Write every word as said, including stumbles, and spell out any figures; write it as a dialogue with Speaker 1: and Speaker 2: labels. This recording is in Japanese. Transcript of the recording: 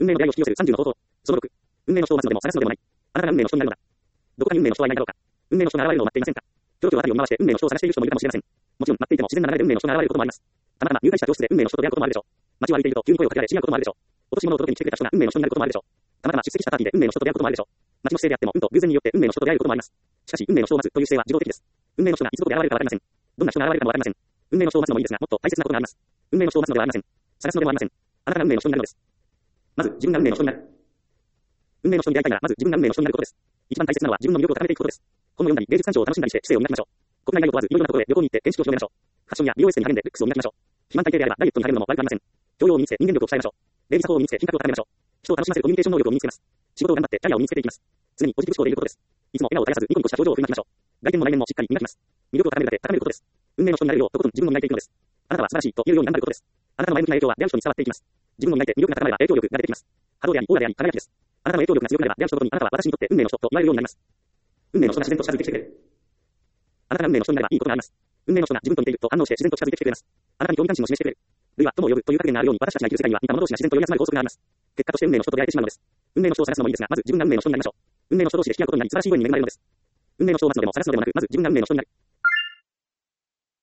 Speaker 1: 命の出会いを引き寄せるさんじゅうの方法。そのろく、運命の人を待つのでも探すのでもない。あなたが運命の人になるのだ。どこかに運命の人はいないだろうか。運命の人が現れるのを待っていませんか。キョロキョロ辺りを見回して運命の人を探している人もいるかもしれません。もちろん待っていても自然な流れで運命の人が現れることもあります。たまたま入会した教室で運命の人と出会うこともあるでしょう。街を歩いていると急に声をかけられ知り合うこともあるでしょう。落とし物を届けに来てくれた人が運命の人になることもあるでしょう。たまたま出席したパーティーで運命の人と出会うこともあるでしょう。街の姿勢であっても運と偶然によって運命の人と出会えることもあります。しかし運命の人を待つという姿勢は自動的です。運命の人がいつどこで現れるかわかりません。どんな人が現れるかもわかりません。運命の人を待つのもいいですが、もっと大切なことがあります。運命の人を待つのではありません。探すのでもありません。あなたが運命の人になるのです。まず自分が運命の人になる。運命の人に出会いたいならまず自分が運命の人になることです。一番大切なのは自分の魅力を高めていくことです。本を読んだり芸術鑑賞を楽しんだりして知性を磨きましょう。国内外を問わずいろいろなところへ旅行に行って見識を広めましょう。ファッションや美容エステに励んでルックスを磨きましょう。肥満体型であればダイエットに励むのも悪くありません。教養を身につけ人間力を鍛えましょう。礼儀作法を身につけ品格を高めましょう。人を楽しませるコミュニケーション能力を身につけます。仕事を頑張ってキャリアを身につけていきます。常にポジティブ思考でいることです。いつも笑顔を絶やさずニコニコした表情を振りまきましょう。外見も内面もしっかり磨きます。魅力を高めるだけ高めることです。運命の人になれるようとことん自分を磨いていくのです。あなたは素晴らしいと言えるように頑張ることです。あなたの前向きな影響は出会う人に伝わっていきます。自分を磨いて魅力が高まれば影響力が出てきます。波動でありオーラであり輝きです。あなたの影響力が強くなれば出会う人ごとにあなたは私にとって運命の人と言われるようになります。運命の人が自然と近づいてきてくれる。あなたが運命の人になればいいことがあります。運命の人が自分と似ていると反応して自然と近づいてきてくれます。あなたに興味関心を示してくれる。類は友を呼ぶという格言があるように私たちが生きる世界には似た者同士が自然と寄り集まる法則があります。結果として運命の人と出会えてしまうのです。運命の人を探すのもいいですが、まず自分が運命の人になりましょう。運命の人同士で引き合うことになり素晴らしいように恵まれるのです。運命の人を待つのでも探すのでもなく、まず自分が運命の人になる。